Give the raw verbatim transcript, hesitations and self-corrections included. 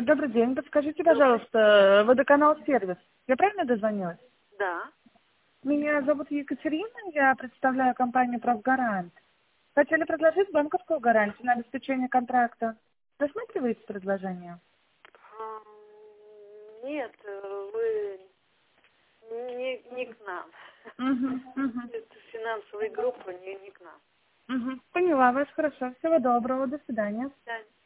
Добрый день. Подскажите, пожалуйста, водоканал «Сервис». Я правильно дозвонилась? Да. Меня зовут Екатерина, я представляю компанию «Правгарант». Хотели предложить банковскую гарантию на обеспечение контракта. Рассматриваете предложение? Ам, Нет, э, вы не, не к нам. Угу, угу, Это финансовая группа, не, не к нам. угу. Поняла вас, хорошо. Всего доброго, до свидания. Да.